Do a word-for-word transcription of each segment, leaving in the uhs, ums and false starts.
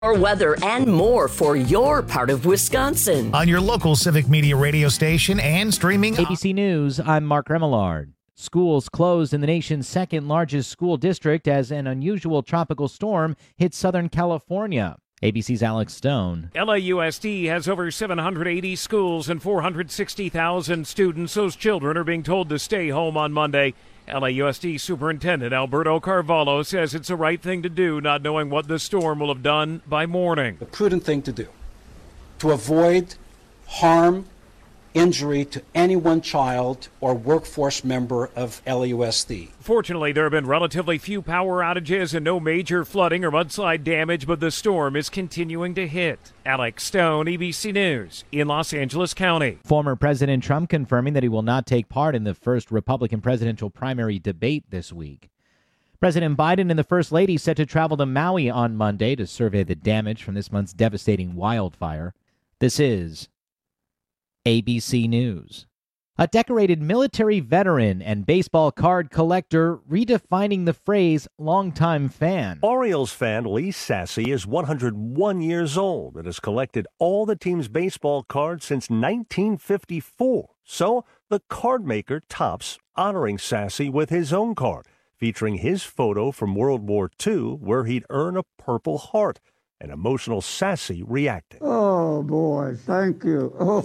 Or weather and more for your part of Wisconsin. On your local Civic Media radio station and streaming. A B C News, I'm Mark Remillard. Schools closed in the nation's second largest school district as an unusual tropical storm hit Southern California. A B C's Alex Stone. L A U S D has over seven hundred eighty schools and four hundred sixty thousand students. Those children are being told to stay home on Monday. L A U S D Superintendent Alberto Carvalho says it's the right thing to do, not knowing what the storm will have done by morning. The prudent thing to do to avoid harm, injury to any one child or workforce member of L A U S D. Fortunately, there have been relatively few power outages and no major flooding or mudslide damage, but the storm is continuing to hit. Alex Stone, A B C News, in Los Angeles County. Former President Trump confirming that he will not take part in the first Republican presidential primary debate this week. President Biden and the First Lady set to travel to Maui on Monday to survey the damage from this month's devastating wildfire. This is A B C News. A decorated military veteran and baseball card collector redefining the phrase longtime fan. Orioles fan Lee Sassy is one hundred one years old and has collected all the team's baseball cards since nineteen fifty-four. So the card maker Topps honoring Sassy with his own card, featuring his photo from World War Two where he'd earn a Purple Heart. An emotional Sassy reacting. Oh, boy, thank you. Oh,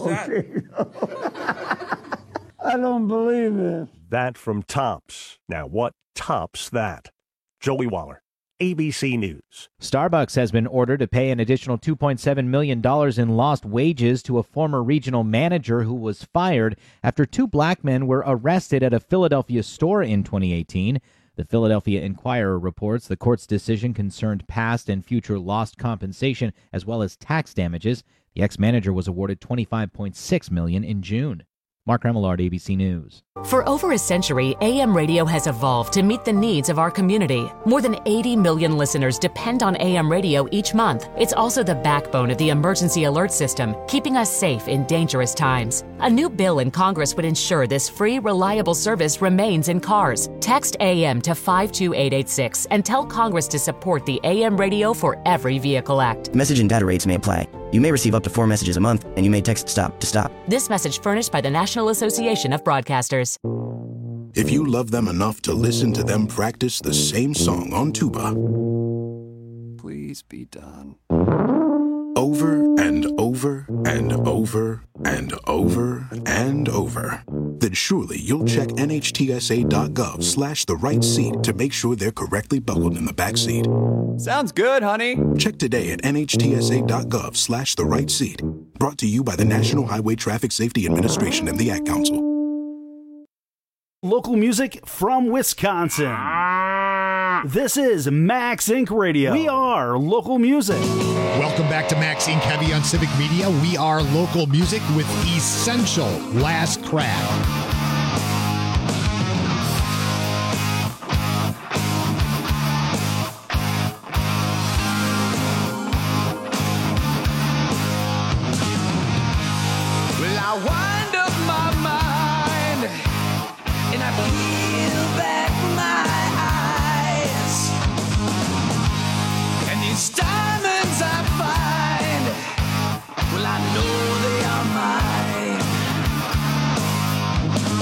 I don't believe it. That from Topps. Now, what tops that? Joey Waller, A B C News. Starbucks has been ordered to pay an additional two point seven million dollars in lost wages to a former regional manager who was fired after two black men were arrested at a Philadelphia store in twenty eighteen. The Philadelphia Inquirer reports the court's decision concerned past and future lost compensation as well as tax damages. The ex-manager was awarded twenty-five point six million dollars in June. Mark Remillard, A B C News. For over a century, A M radio has evolved to meet the needs of our community. More than eighty million listeners depend on A M radio each month. It's also the backbone of the emergency alert system, keeping us safe in dangerous times. A new bill in Congress would ensure this free, reliable service remains in cars. Text A M to five two eight eight six and tell Congress to support the A M Radio for Every Vehicle Act. Message and data rates may apply. You may receive up to four messages a month, and you may text STOP to stop. This message furnished by the National Association of Broadcasters. If you love them enough to listen to them practice the same song on tuba, please be done. Over and over and over and over and over, then surely you'll check N H T S A dot gov slash the right seat to make sure they're correctly buckled in the back seat. Sounds good, honey. Check today at N H T S A dot gov slash the right seat. Brought to you by the National Highway Traffic Safety Administration and the Ad Council. Local music from Wisconsin. This is Max Incorporated. Radio. We are local music. Welcome back to Max Incorporated. Heavy on Civic Media. We are local music with Essential Last Crack. Diamonds I find, well I know they are mine.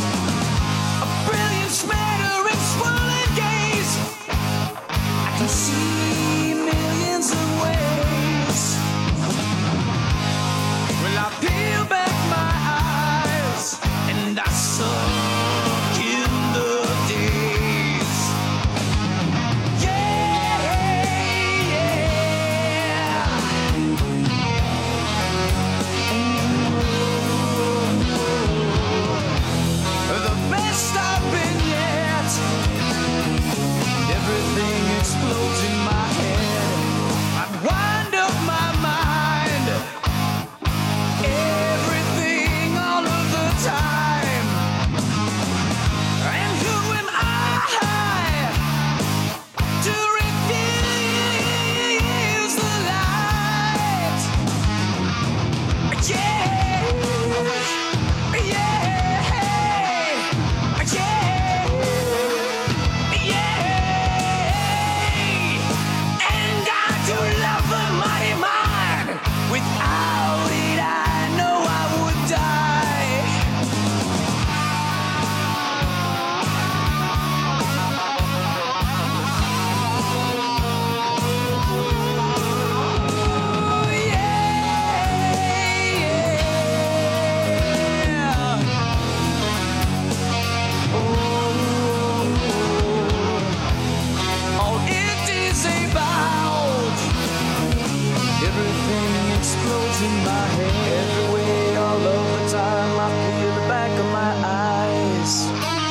explodes in my head. Every way, all of the time, I feel the back of my eyes.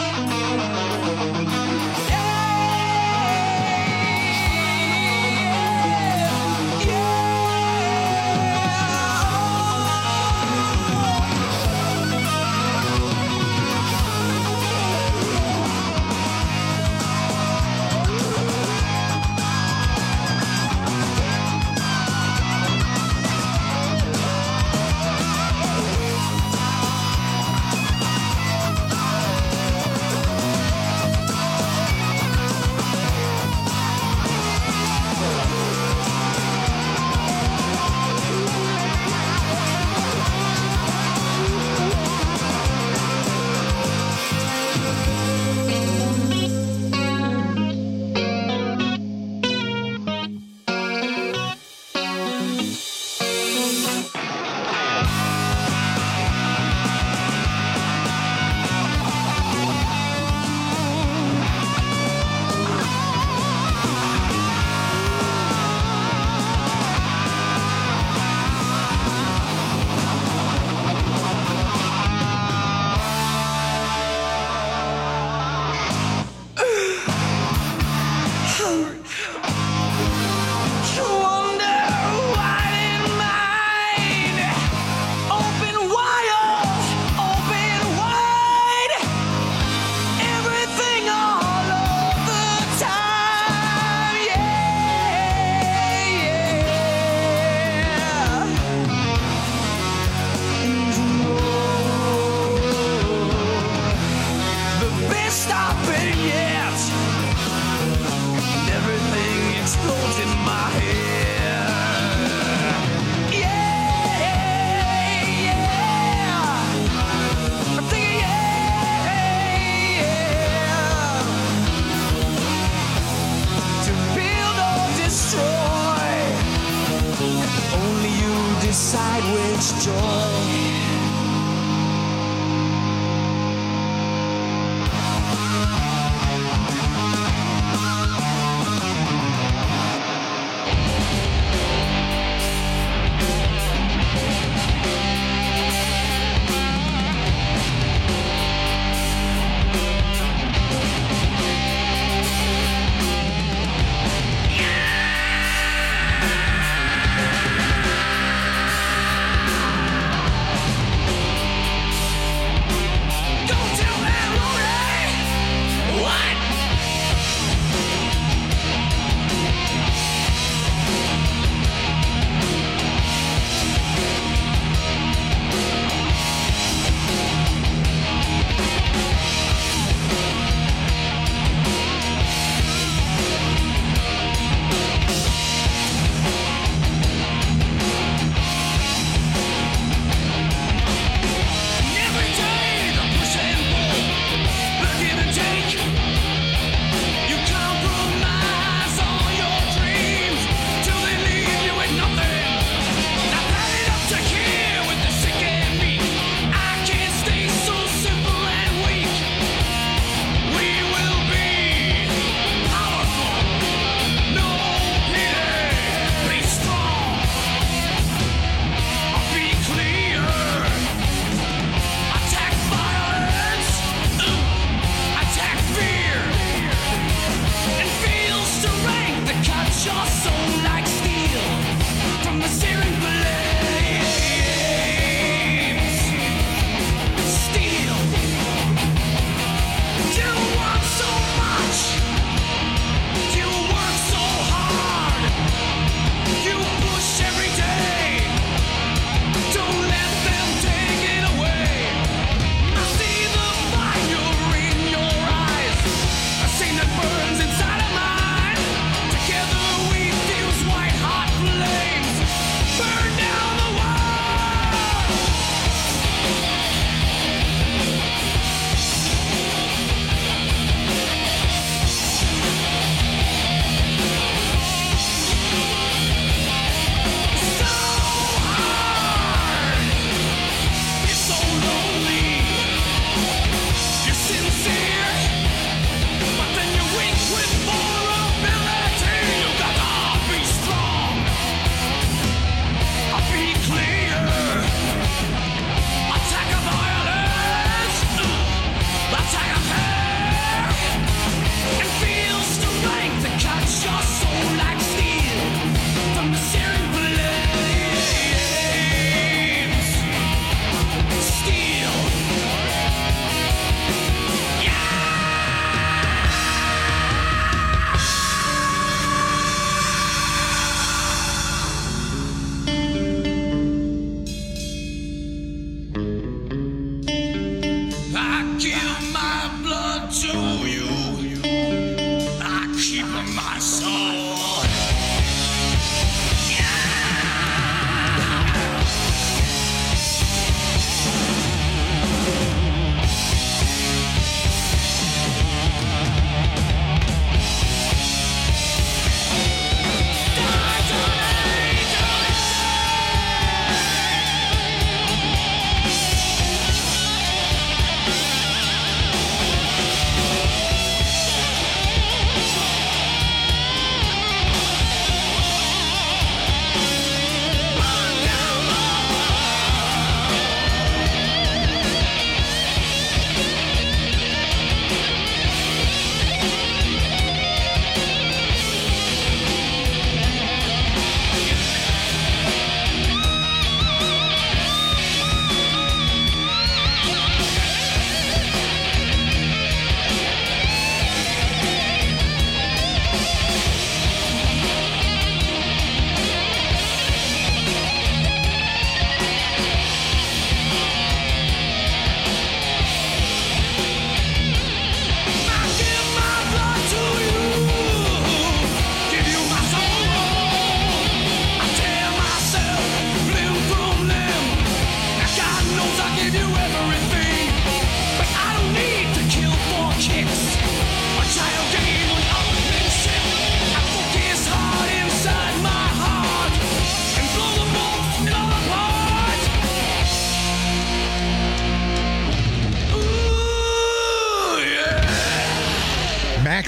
Decide which joy.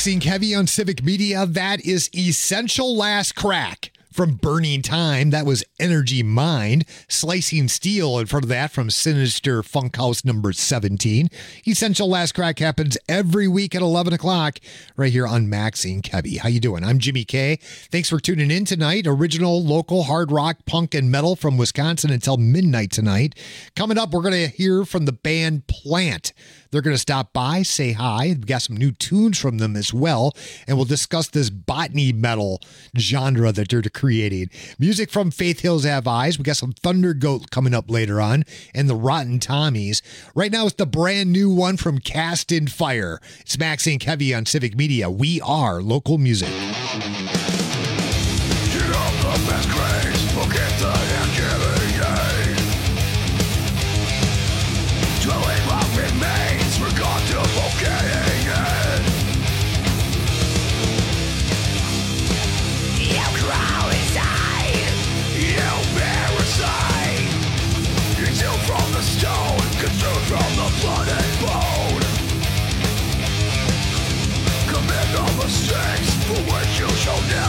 Maxine Kevy on Civic Media. That is Essential Last Crack from Burning Time. That was Energy Mind. Slicing Steel in front of that from Sinister Funkhouse number seventeen. Essential Last Crack happens every week at eleven o'clock right here on Maxine Kevy. How you doing? I'm Jimmy K. Thanks for tuning in tonight. Original, local, hard rock, punk, and metal from Wisconsin until midnight tonight. Coming up, we're going to hear from the band Plant. They're going to stop by, say hi. We've got some new tunes from them as well, and we'll discuss this botany metal genre that they're creating. Music from Faith Hills Have Eyes. We got some Thunder Goat coming up later on, and the Rotten Tommies. Right now, it's the brand new one from Cast in Fire. It's Maxine Kevy on Civic Media. We are local music. Get up the best grades, forget the angelic days. Dwelling what remains, forgot to forgetting it. You crawl inside, you parasite. Consumed from the stone, consumed from the blood and bone. Commit the mistakes for which you shall never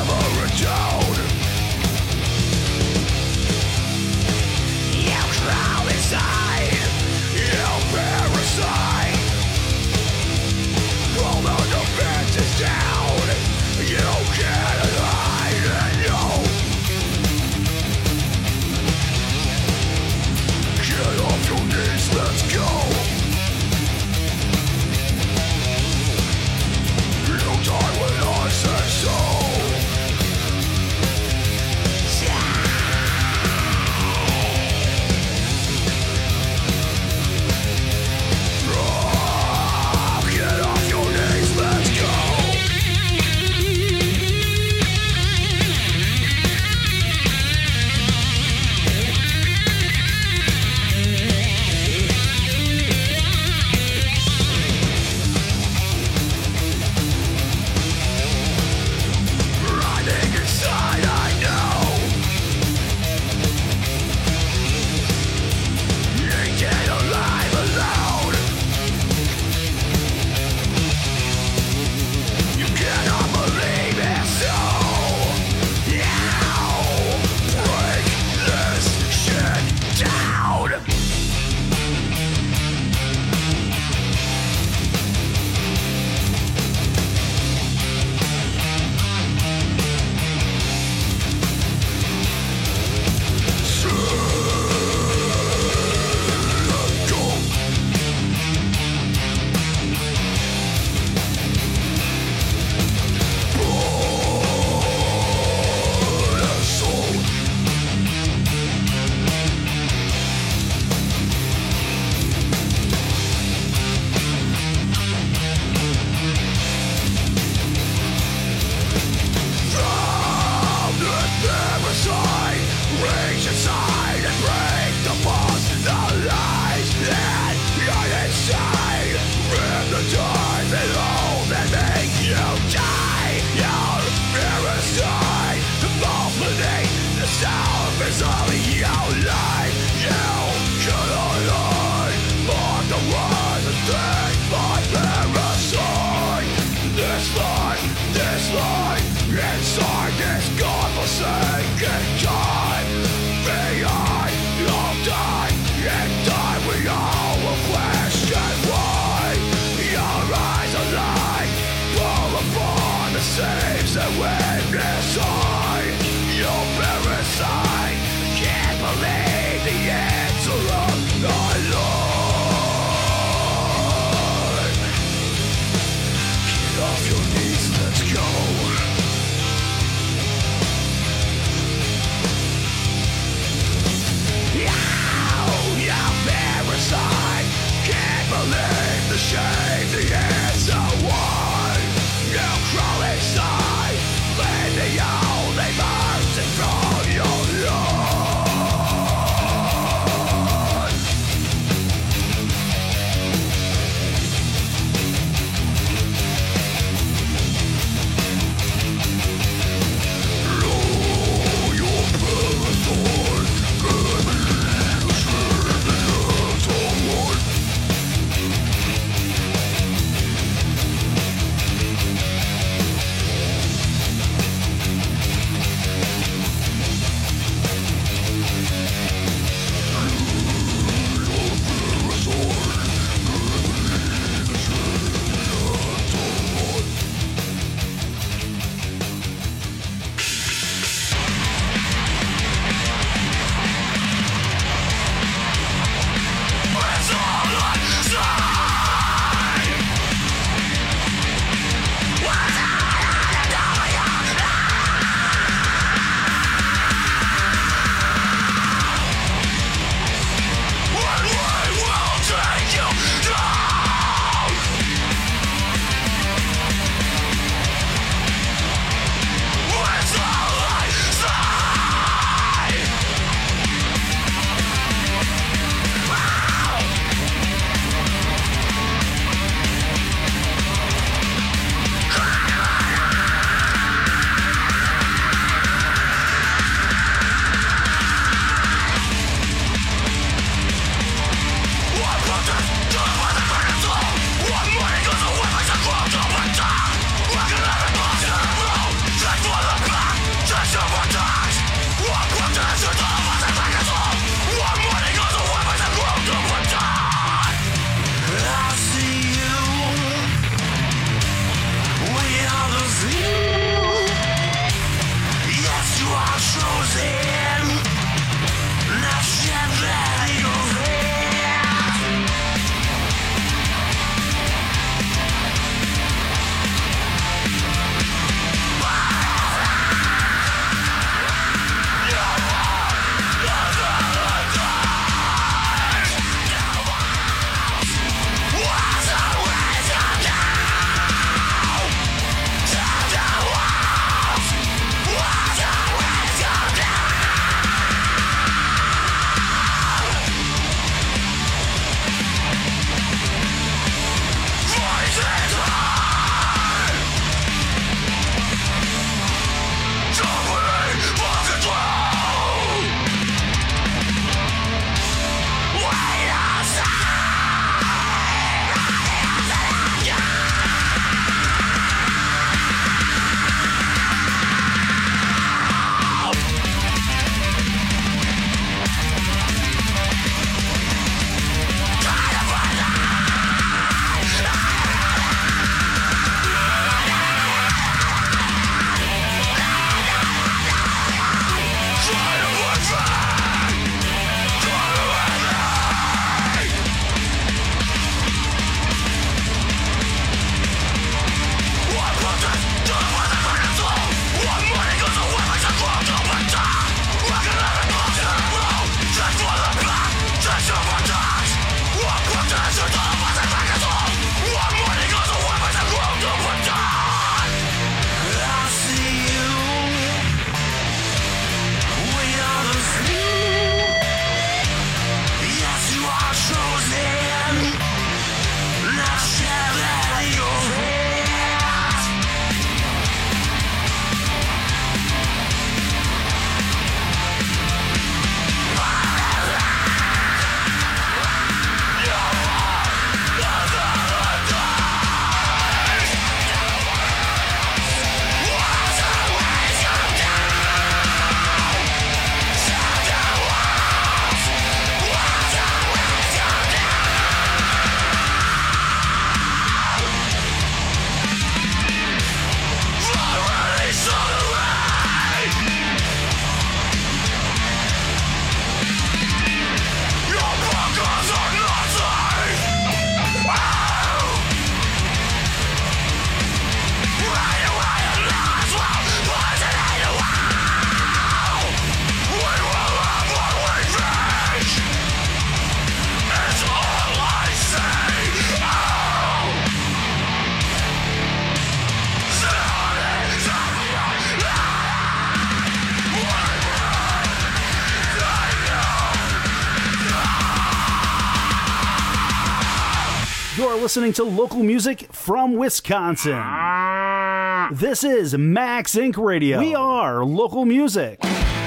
You're listening to local music from Wisconsin. This is Max Incorporated. Radio. We are local music.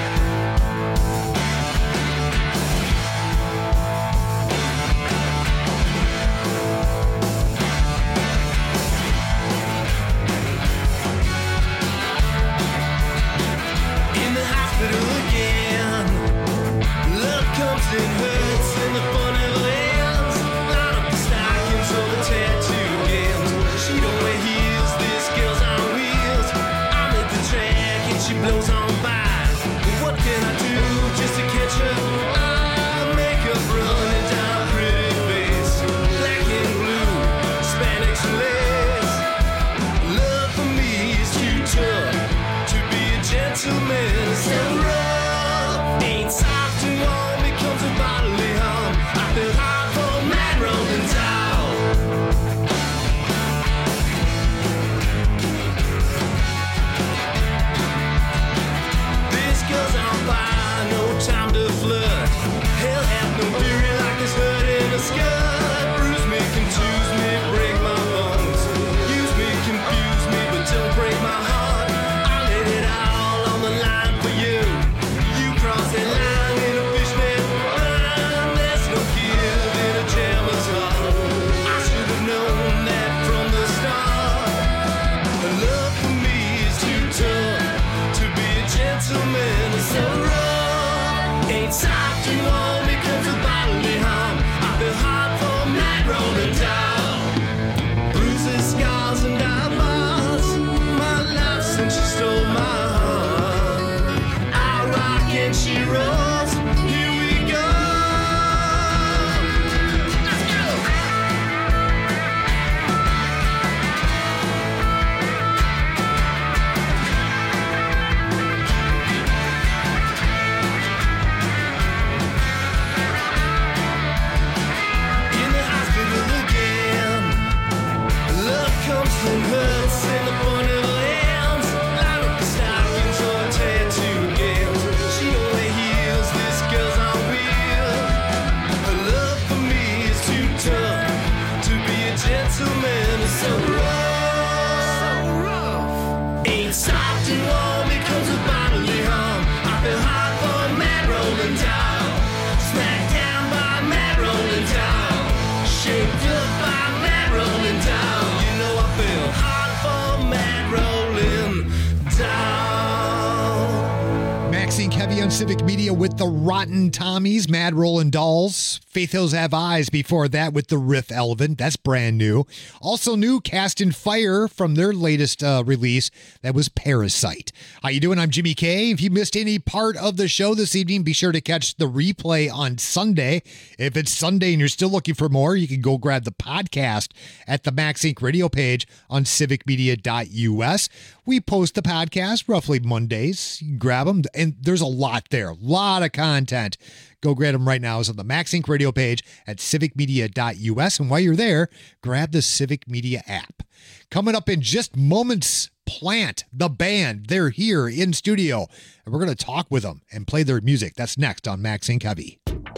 Civic Media with the Rotten Tommies, Mad Rollin' Dolls. Faith Hills Have Eyes before that with the Riff Elephant. That's brand new. Also new, Cast in Fire from their latest uh, release. That was Parasite. How you doing? I'm Jimmy K. If you missed any part of the show this evening, be sure to catch the replay on Sunday. If it's Sunday and you're still looking for more, you can go grab the podcast at the Max Inc radio page on civic media dot U S. We post the podcast roughly Mondays. You can grab them, and there's a lot there. A lot of content. Go grab them right now. It's on the Max Inc radio page at civic media dot U S. And while you're there, grab the Civic Media app. Coming up in just moments, Plant, the band. They're here in studio, and we're going to talk with them and play their music. That's next on Max Inc Heavy.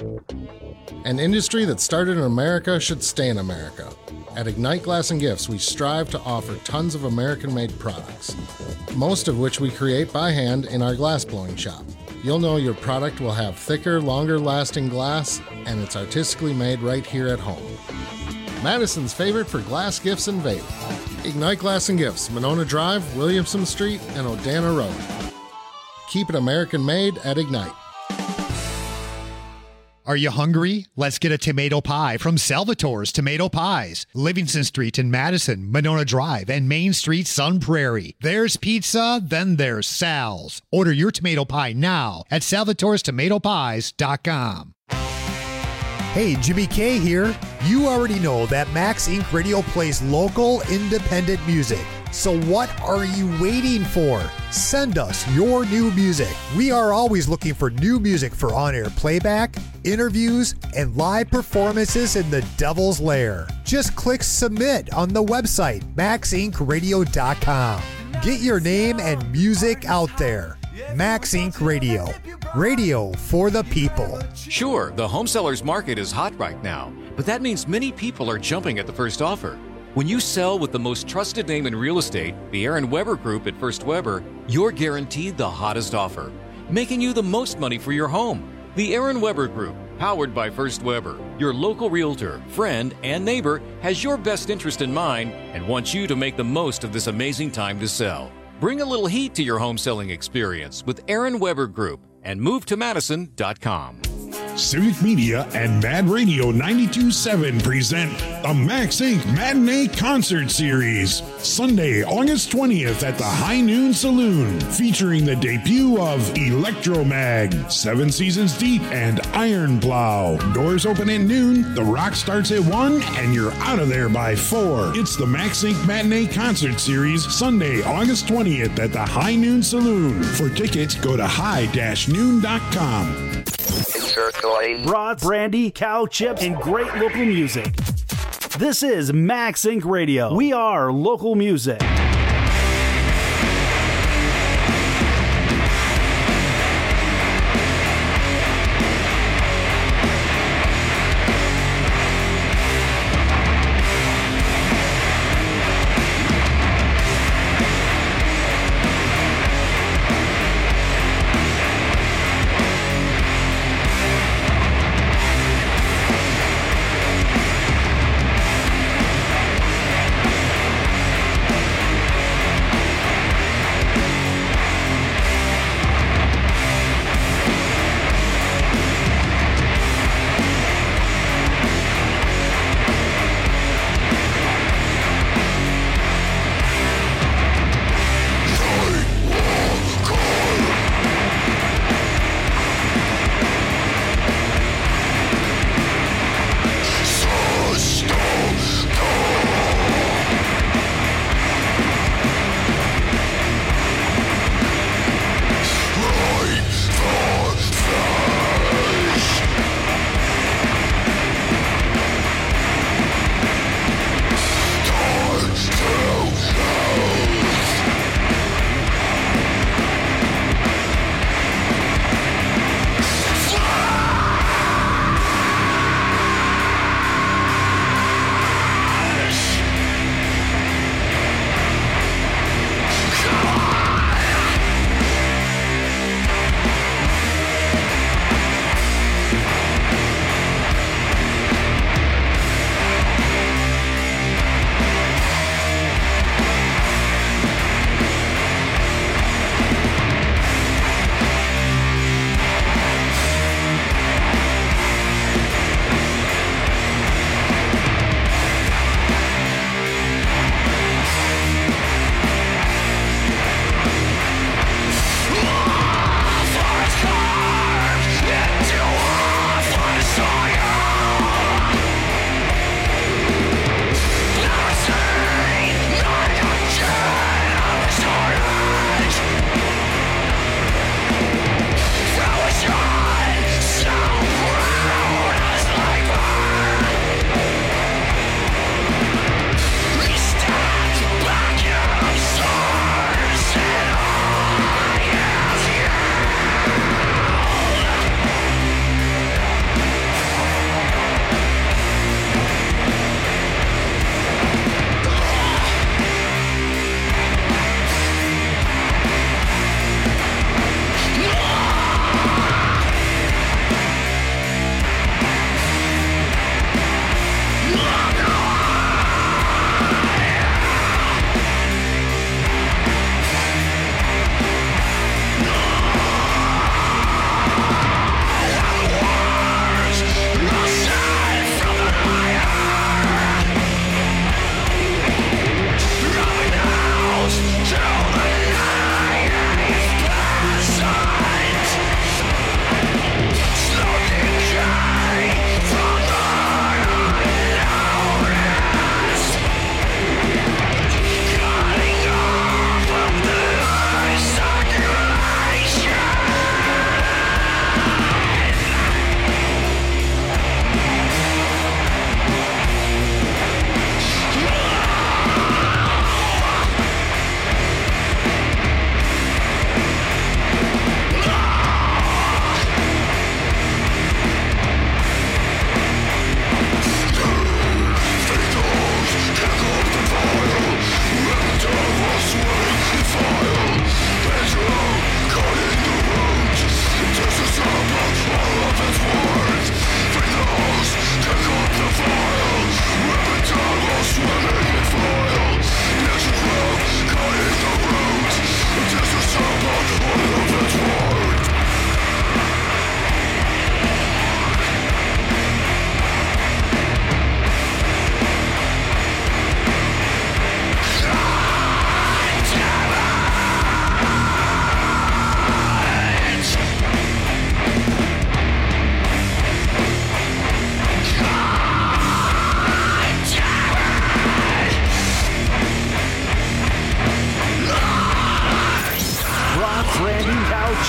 An industry that started in America should stay in America. At Ignite Glass and Gifts, we strive to offer tons of American-made products, most of which we create by hand in our glass blowing shop. You'll know your product will have thicker, longer-lasting glass, and it's artistically made right here at home. Madison's favorite for glass gifts and vape. Ignite Glass and Gifts, Monona Drive, Williamson Street, and Odana Road. Keep it American-made at Ignite. Are you hungry? Let's get a tomato pie from Salvatore's Tomato Pies. Livingston Street in Madison, Monona Drive, and Main Street, Sun Prairie. There's pizza, then there's Sal's. Order your tomato pie now at salvatores tomato pies dot com. Hey, Jimmy K here. You already know that Max Inc Radio plays local, independent music. So what are you waiting for? Send us your new music. We are always looking for new music for on-air playback, interviews, and live performances in the Devil's Lair. Just click submit on the website, max inc radio dot com. Get your name and music out there. Max Inc Radio. Radio for the people. Sure, the home sellers market is hot right now. but that means many people are jumping at the first offer. When you sell with the most trusted name in real estate, the Aaron Weber Group at First Weber, you're guaranteed the hottest offer, making you the most money for your home. The Aaron Weber Group, powered by First Weber, your local realtor, friend, and neighbor, has your best interest in mind and wants you to make the most of this amazing time to sell. Bring a little heat to your home selling experience with Aaron Weber Group and move to madison dot com. Civic Media and Mad Radio ninety-two point seven present the Max Incorporated. Matinee Concert Series, Sunday, August twentieth at the High Noon Saloon, featuring the debut of Electromag, Seven Seasons Deep, and Iron Plow. Doors open at noon, the rock starts at one, and you're out of there by four. It's the Max Incorporated. Matinee Concert Series, Sunday, August twentieth at the High Noon Saloon. For tickets, go to high dash noon dot com. Brats, brandy, cow chips, and great local music. This is Max Incorporated. Radio. We are local music.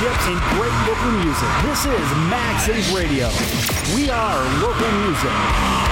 chips, and great local music. This is Max Inc Radio. We are local music.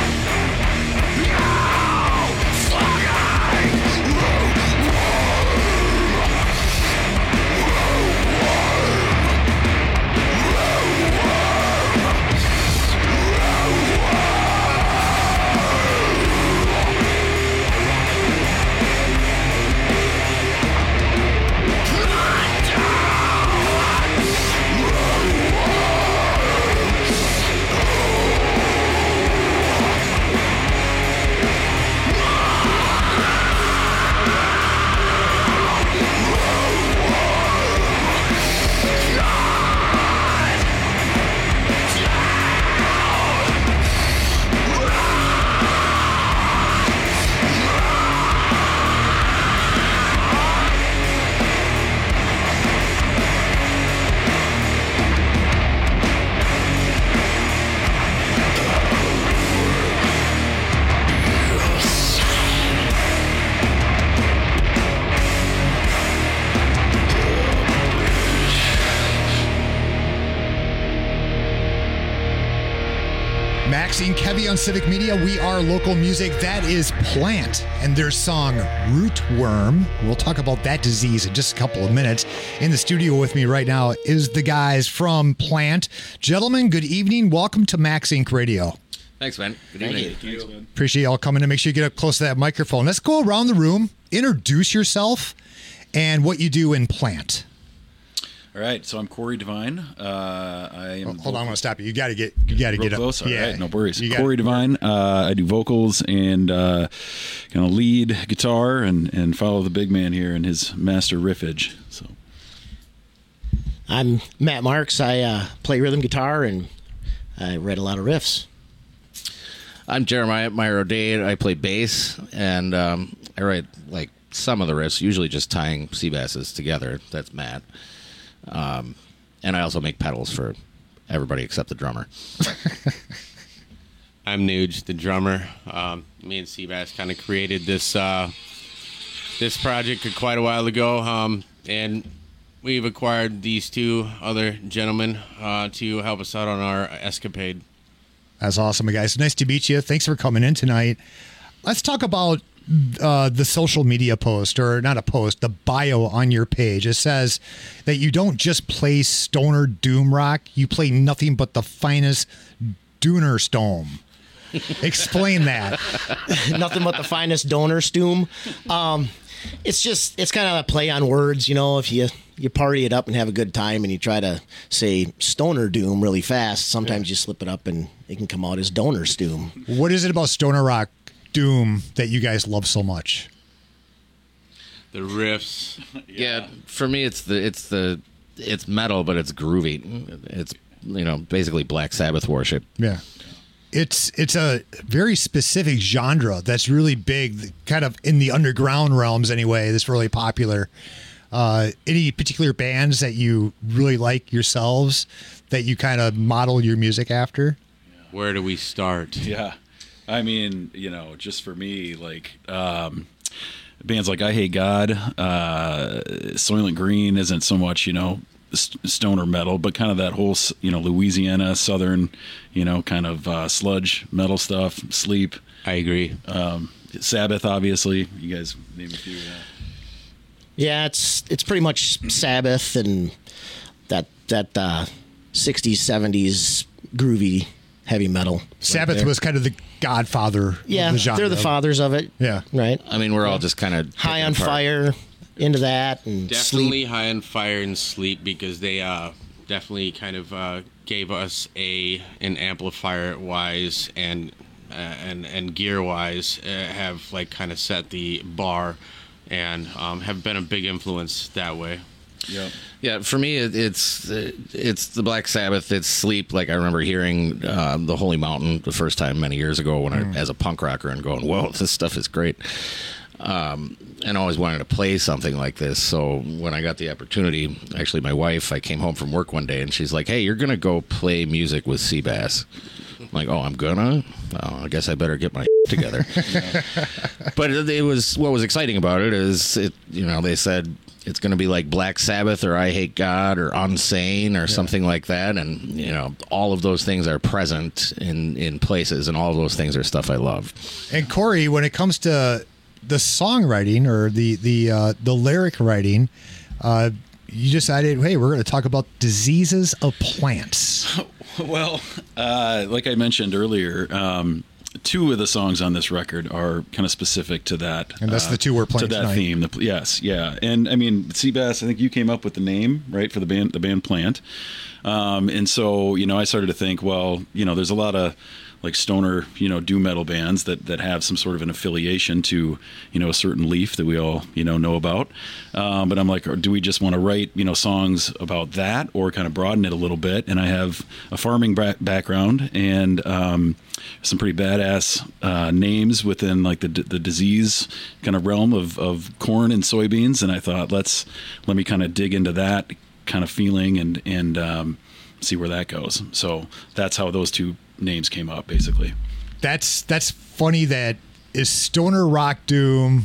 Maxine Kevy on Civic Media. We are local music. That is Plant and their song Rootworm. We'll talk about that disease in just a couple of minutes. In the studio with me right now is the guys from Plant. Gentlemen, good evening. Welcome to Max Inc Radio. Thanks, man. Good evening. Thank you. Thanks, man. Appreciate y'all coming to make sure you get up close to that microphone. Let's go around the room, introduce yourself and what you do in Plant. All right, so I'm Corey Devine. Uh, I am. Well, hold on, I'm going to stop you. You got to get. You got to get up. Close. All yeah, right, no worries. You Corey Devine. Uh, I do vocals and uh, kind of lead guitar and and follow the big man here in his master riffage. So I'm Matt Marks. I uh, play rhythm guitar and I write a lot of riffs. I'm Jeremiah Meyer O'Day. I play bass and um, I write like some of the riffs, usually just tying sea basses together. That's Matt. Um, and I also make pedals for everybody except the drummer. I'm Nuge, the drummer. Um, me and Seabass kind of created this uh, this project quite a while ago, um, and we've acquired these two other gentlemen uh, to help us out on our escapade. That's awesome, guys. Nice to meet you. Thanks for coming in tonight. Let's talk about Uh, the social media post, or not a post, the bio on your page. It says that you don't just play stoner doom rock, you play nothing but the finest Dooner Stome. Explain that. Nothing but the finest donor stoom. Um, it's just, it's kind of a play on words, you know, if you, you party it up and have a good time and you try to say stoner doom really fast, sometimes you slip it up and it can come out as donor stoom. What is it about stoner rock doom that you guys love so much? The riffs. Yeah. yeah, for me it's the it's the it's metal, but it's groovy. It's, you know, basically Black Sabbath worship. Yeah. It's it's a very specific genre that's really big, kind of in the underground realms anyway, that's really popular. Uh, any particular bands that you really like yourselves that you kind of model your music after? Where do we start? Yeah. I mean, you know, just for me, like um, bands like I Hate God, uh, Soylent Green isn't so much, you know, st- stoner metal, but kind of that whole, you know, Louisiana, Southern, you know, kind of uh, sludge metal stuff, Sleep. I agree. Um, Sabbath, obviously. You guys name a few. Yeah. Yeah, it's it's pretty much Sabbath and that, that uh, sixties, seventies groovy heavy metal. Sabbath right was kind of the godfather yeah, of the genre. They're the fathers of it. Yeah. Right. I mean, we're all just kind of High on Fire, into that, and Definitely Sleep. High on Fire and Sleep, because they uh, definitely kind of uh, gave us a an amplifier wise and uh, and and gear wise uh, have like kind of set the bar and um, have been a big influence that way. Yeah, yeah. For me, it, it's it's the Black Sabbath. It's Sleep. Like I remember hearing uh, the Holy Mountain the first time many years ago when mm. I, as a punk rocker, and going, "Whoa, this stuff is great." Um, and always wanted to play something like this. So when I got the opportunity, actually, my wife, I came home from work one day and she's like, "Hey, you're gonna go play music with Seabass." I'm like, "Oh, I'm gonna? Oh, I guess I better get my together." But it, it was what was exciting about it is it. You know, they said, it's going to be like Black Sabbath or I Hate God or Unsane or yeah. something like that. And, you know, all of those things are present in, in places, and all of those things are stuff I love. And Corey, when it comes to the songwriting or the, the, uh, the lyric writing, uh, you decided, hey, we're going to talk about diseases of plants. Well, uh, like I mentioned earlier, um, two of the songs on this record are kind of specific to that. And that's uh, the two we're playing to that tonight. theme. The, yes, yeah. And I mean, Seabass, I think you came up with the name, right, for the band, the band Plant. Um, and so, you know, I started to think, well, you know, there's a lot of like stoner, you know, doom metal bands that, that have some sort of an affiliation to, you know, a certain leaf that we all, you know, know about. Um, but I'm like, or do we just want to write, you know, songs about that, or kind of broaden it a little bit? And I have a farming bra- background and um, some pretty badass uh, names within like the the disease kind of realm of, of corn and soybeans. And I thought, let's, let me kind of dig into that kind of feeling and, and um, see where that goes. So that's how those two names came up, basically. That's that's funny. That is stoner rock doom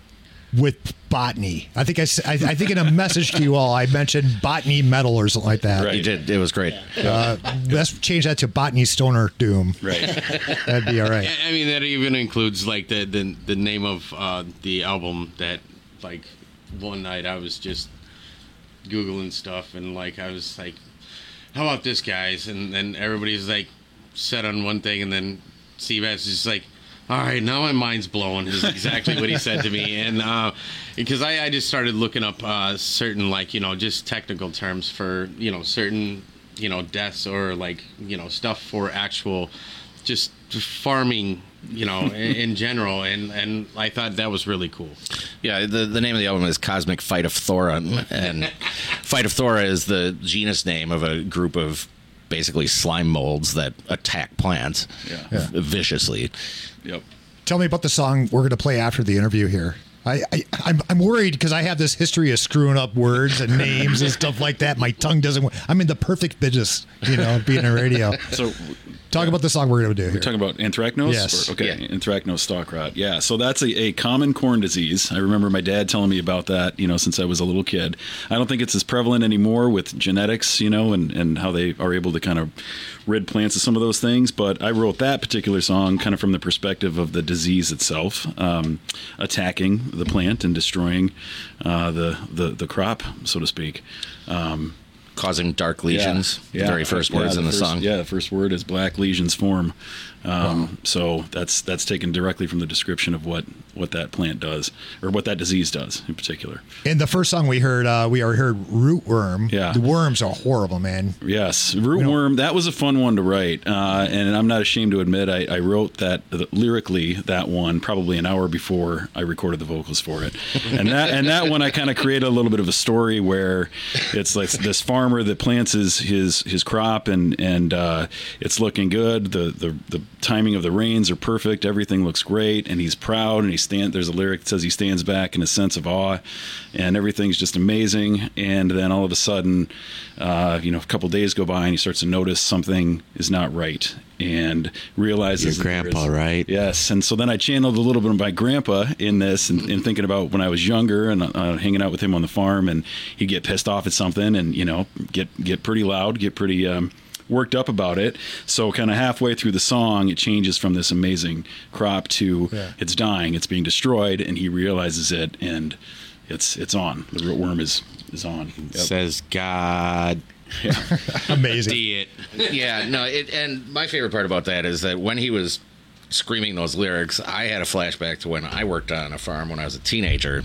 with botany. I think I, s- I, I think in a message to you all, I mentioned botany metal or something like that. Right. You did. It was great. Uh, let's change that to botany stoner doom. Right. That'd be all right. I mean, that even includes like the the, the name of uh, the album. That like one night I was just Googling stuff, and like I was like, how about this, guys? And then everybody's like set on one thing, and then Seabass is just like, all right, now my mind's blown, is exactly what he said to me. And uh, because I, I just started looking up uh, certain, like, you know, just technical terms for, you know, certain, you know, deaths or like, you know, stuff for actual just farming, you know, in, in general. And, and I thought that was really cool. Yeah, the, the name of the album is Cosmic Phytophthora, and Phytophthora is the genus name of a group of basically slime molds that attack plants yeah. Yeah. viciously. Yep. Tell me about the song we're going to play after the interview here. I, I I'm I'm worried because I have this history of screwing up words and names and stuff like that. My tongue doesn't work. I'm in the perfect business, you know, being a radio. So talk yeah. about the song we're going to do here. We're talking about anthracnose? Yes. Or, okay, yeah. anthracnose stalk rot. Yeah, so that's a, a common corn disease. I remember my dad telling me about that, you know, since I was a little kid. I don't think it's as prevalent anymore with genetics, you know, and, and how they are able to kind of rid plants of some of those things. But I wrote that particular song kind of from the perspective of the disease itself, um, attacking the plant and destroying uh, the, the, the crop, so to speak. Um, Causing dark lesions. Yeah, the very first yeah, words the in the first, song. Yeah, the first word is black lesions form. Um, wow. So that's that's taken directly from the description of what, what that plant does, or what that disease does in particular. In the first song we heard, uh, we already heard rootworm. Yeah. The worms are horrible, man. Yes, rootworm, that was a fun one to write. Uh, and I'm not ashamed to admit I, I wrote that uh, lyrically, that one, probably an hour before I recorded the vocals for it. And that and that one I kind of created a little bit of a story where it's like this farmer that plants his his, his crop, and, and uh, it's looking good. The, the, the timing of the rains are perfect. Everything looks great, and he's proud, and he stand. There's a lyric that says he stands back in a sense of awe, and everything's just amazing. And then all of a sudden, uh, you know, a couple days go by, and he starts to notice something is not right, and realizes your grandpa, right? Yes. And so then I channeled a little bit of my grandpa in this, and, and thinking about when I was younger and uh, hanging out with him on the farm, and he'd get pissed off at something, and you know, get get pretty loud, get pretty. Um, worked up about it. So kind of halfway through the song, it changes from this amazing crop to yeah. it's dying, it's being destroyed, and he realizes it, and it's it's on. The rootworm is is on. Yep. Says God. Yeah. Amazing. See it. Yeah, no, it, and my favorite part about that is that when he was screaming those lyrics, I had a flashback to when I worked on a farm when I was a teenager,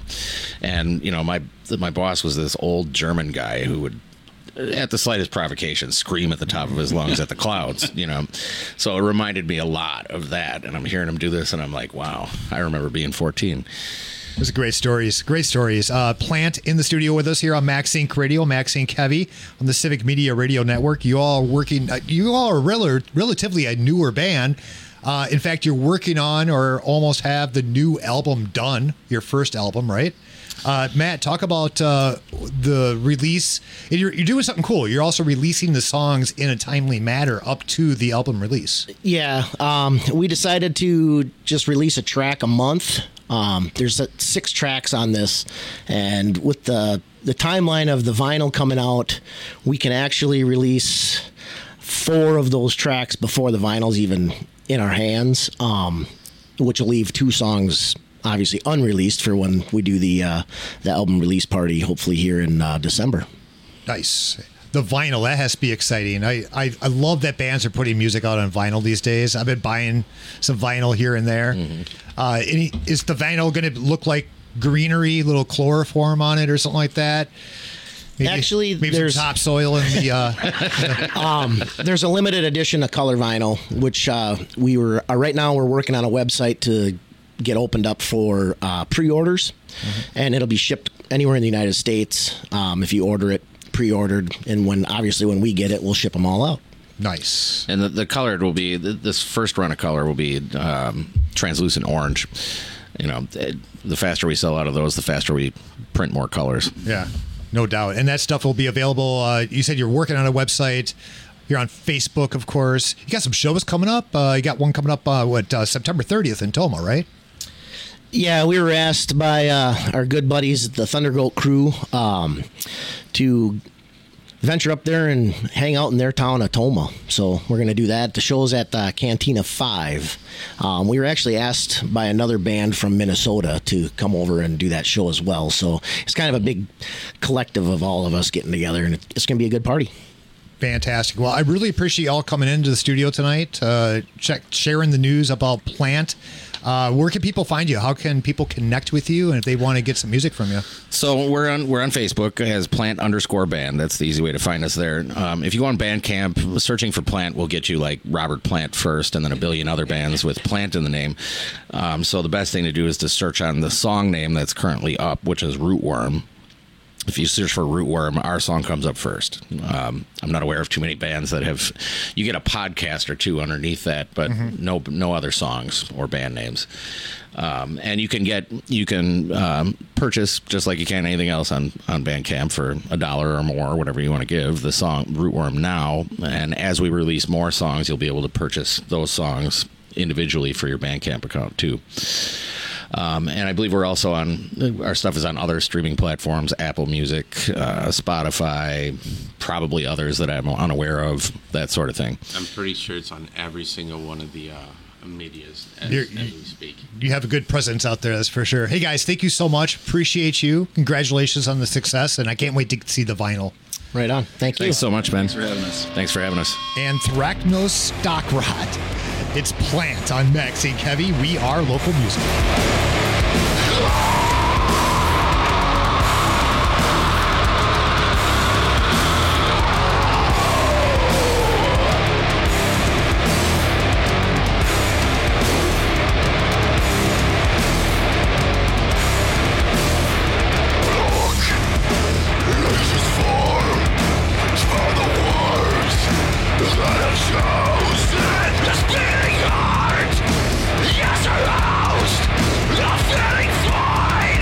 and you know, my my boss was this old German guy who would, at the slightest provocation, scream at the top of his lungs at the clouds, you know. So it reminded me a lot of that, and I'm hearing him do this, and I'm like, wow, I remember being fourteen. Those are great stories. Great stories. Uh, Plant in the studio with us here on Max Inc Radio, Max Inc Heavy on the Civic Media Radio Network. You all are working. Uh, you all are rel- relatively a newer band. Uh, in fact, you're working on or almost have the new album done. Your first album, right? Uh, Matt, talk about uh, the release. You're, you're doing something cool. You're also releasing the songs in a timely manner up to the album release. Yeah, um, we decided to just release a track a month Um, there's uh, six tracks on this, and with the the timeline of the vinyl coming out, we can actually release four of those tracks before the vinyl's even in our hands, um, which will leave two songs obviously unreleased for when we do the uh, the album release party, hopefully here in uh, December. Nice. The vinyl, that has to be exciting. I, I, I love that bands are putting music out on vinyl these days. I've been buying some vinyl here and there. Mm-hmm. Uh, any, is the vinyl going to look like greenery, little chloroform on it or something like that? Maybe, Actually, maybe there's some topsoil in the. Uh, um, there's a limited edition of color vinyl, which uh, we were uh, right now we're working on a website to get opened up for uh, pre-orders, mm-hmm. and it'll be shipped anywhere in the United States um, if you order it pre-ordered, and when obviously when we get it, we'll ship them all out. Nice. And the, the colored will be this first run of color will be um, translucent orange. You know, the faster we sell out of those, the faster we print more colors. Yeah, no doubt. And that stuff will be available. Uh, you said you're working on a website. You're on Facebook, of course. You got some shows coming up. Uh, you got one coming up, uh, what, uh, September thirtieth in Toma, right? Yeah, we were asked by uh, our good buddies at the Thundergoat crew um, to venture up there and hang out in their town of Toma. So we're going to do that. The show's at uh, Cantina five. Um, we were actually asked by another band from Minnesota to come over and do that show as well. So it's kind of a big collective of all of us getting together, and it's going to be a good party. Fantastic. Well, I really appreciate y'all coming into the studio tonight, uh, check, sharing the news about Plant. Uh, where can people find you? How can people connect with you, and if they want to get some music from you? So we're on we're on Facebook as Plant underscore band. That's the easy way to find us there. Um, if you go on Bandcamp, searching for Plant will get you like Robert Plant first, and then a billion other bands with Plant in the name. Um, so the best thing to do is to search on the song name that's currently up, which is Rootworm. If you search for Rootworm, our song comes up first. Um, I'm not aware of too many bands that have. You get a podcast or two underneath that, but mm-hmm. no no other songs or band names. Um, and you can get you can um, purchase just like you can anything else on on Bandcamp for a dollar or more, whatever you want to give the song Rootworm now. And as we release more songs, you'll be able to purchase those songs individually for your Bandcamp account too. Um, and I believe we're also on, our stuff is on other streaming platforms, Apple Music, uh, Spotify, probably others that I'm unaware of, that sort of thing. I'm pretty sure it's on every single one of the uh, medias as, You're, as we speak. You have a good presence out there, that's for sure. Hey guys, thank you so much. Appreciate you. Congratulations on the success, and I can't wait to see the vinyl. Right on. Thank you. Thanks so much, Ben. Thanks for having us. Thanks for having us. Anthracnose Stock Rot. It's Plant on Max Inc Heavy. We are local music. Yes, aroused, a feeling fine.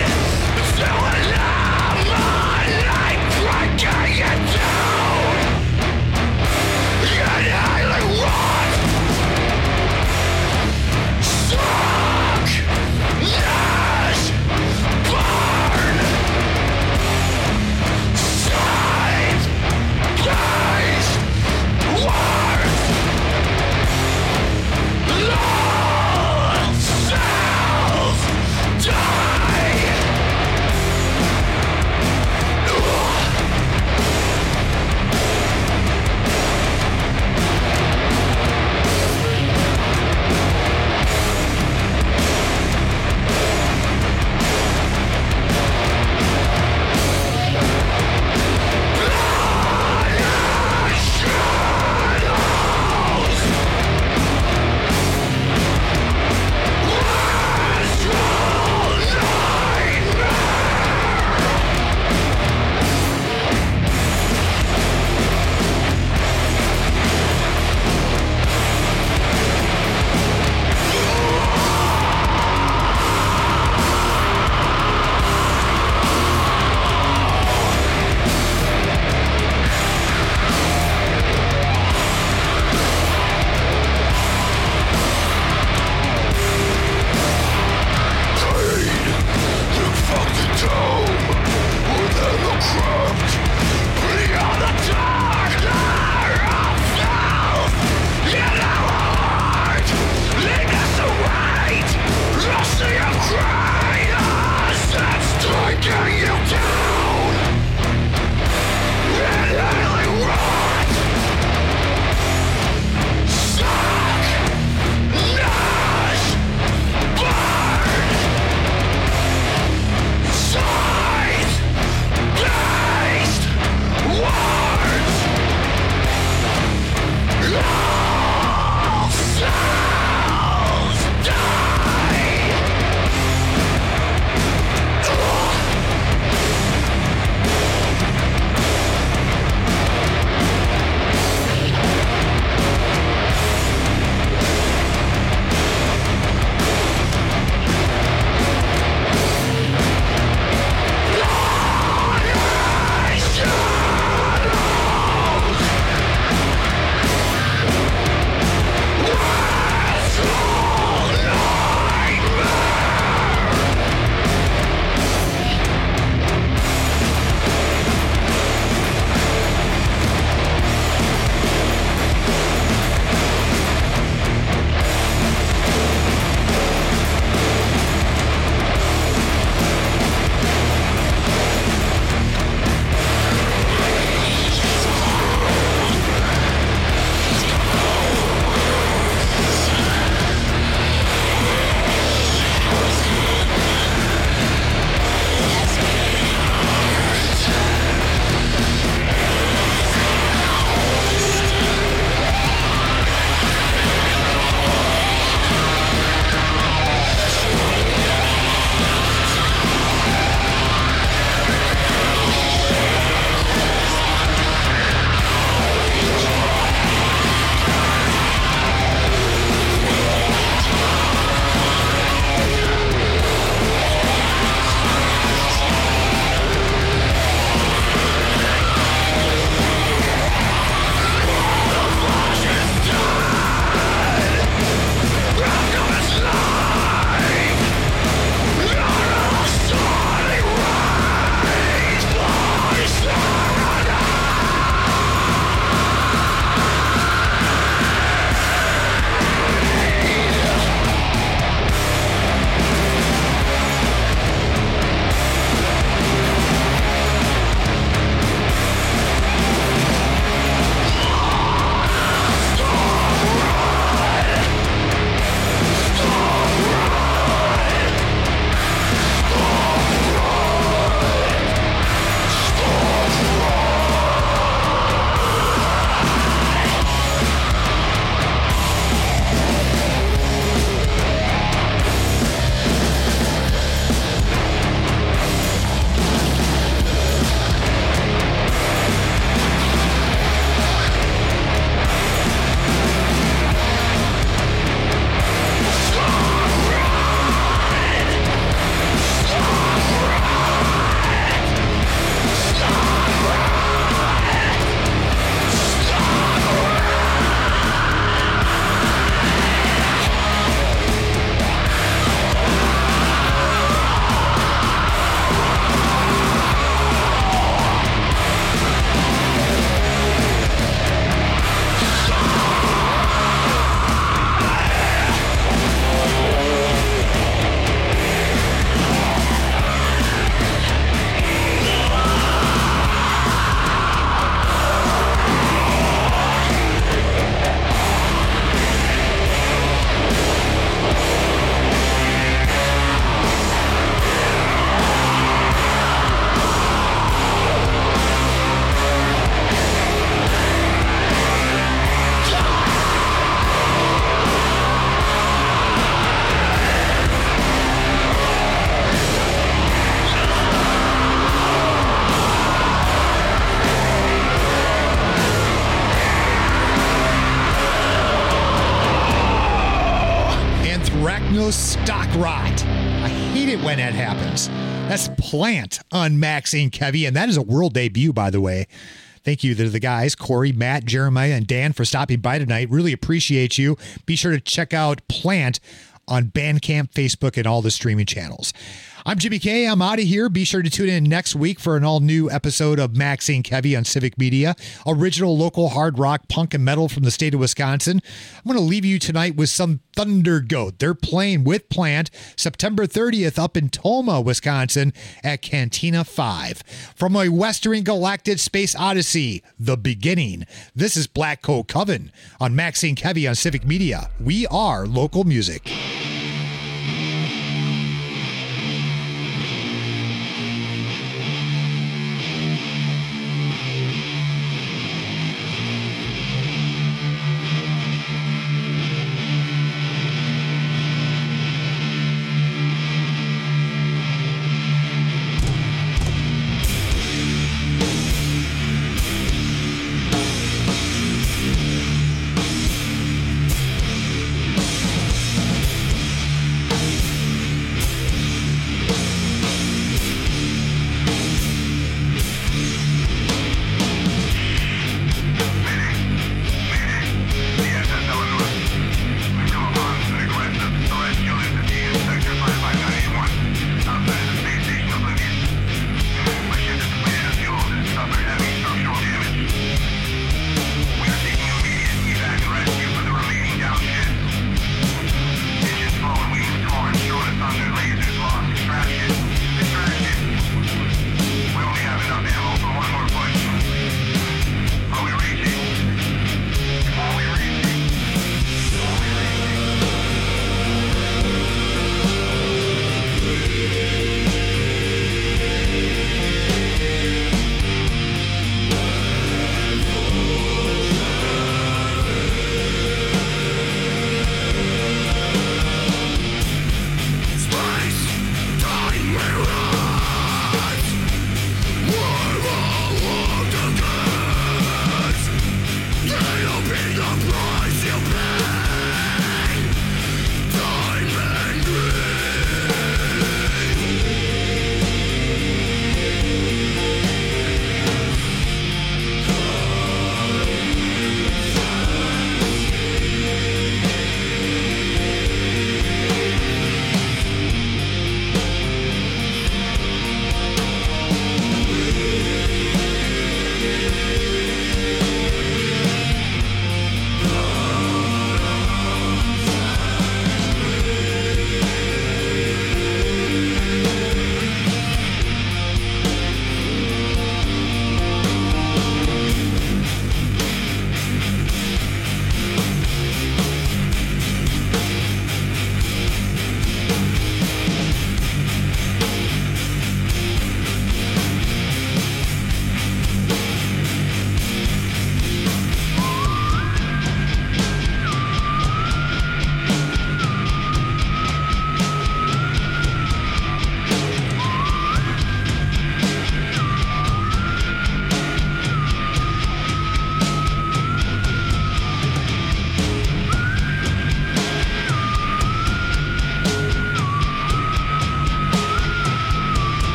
No stock rot. I hate it when that happens. That's Plant on Maxine Kevy, and that is a world debut, by the way. Thank you to the guys, Corey, Matt, Jeremiah, and Dan for stopping by tonight. Really appreciate you. Be sure to check out Plant on Bandcamp, Facebook, and all the streaming channels. I'm Jimmy K. I'm out of here. Be sure to tune in next week for an all-new episode of Maxine Kevy on Civic Media, original local hard rock, punk, and metal from the state of Wisconsin. I'm going to leave you tonight with some Thunder Goat. They're playing with Plant September thirtieth up in Toma, Wisconsin at Cantina five. From a Western Galactic Space Odyssey, The Beginning, this is Black Coat Coven on Maxine Kevy on Civic Media. We are local music.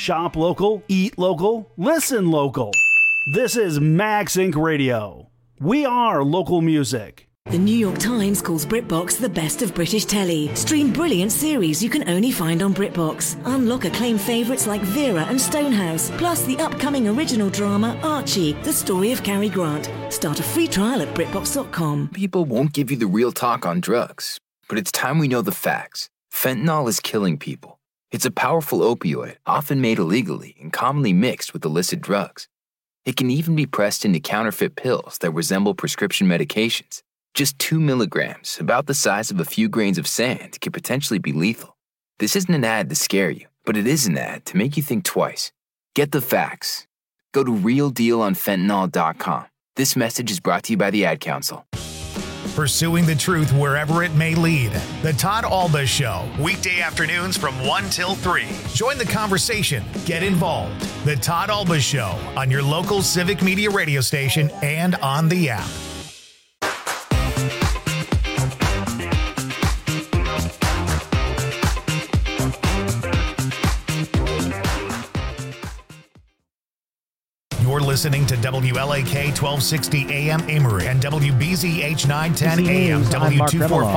Shop local, eat local, listen local. This is Max Incorporated. Radio. We are local music. The New York Times calls BritBox the best of British telly. Stream brilliant series you can only find on BritBox. Unlock acclaimed favourites like Vera and Stonehouse, plus the upcoming original drama Archie, the story of Cary Grant. Start a free trial at BritBox dot com. People won't give you the real talk on drugs, but it's time we know the facts. Fentanyl is killing people. It's a powerful opioid, often made illegally and commonly mixed with illicit drugs. It can even be pressed into counterfeit pills that resemble prescription medications. Just two milligrams, about the size of a few grains of sand, could potentially be lethal. This isn't an ad to scare you, but it is an ad to make you think twice. Get the facts. Go to real deal on fentanyl dot com. This message is brought to you by the Ad Council. Pursuing the truth wherever it may lead. The Todd Alba Show, weekday afternoons from one till three. Join the conversation. Get involved. The Todd Alba Show on your local Civic Media radio station and on the app. You're listening to W L A K twelve sixty A M Amory and W B Z H nine ten A M W two forty-five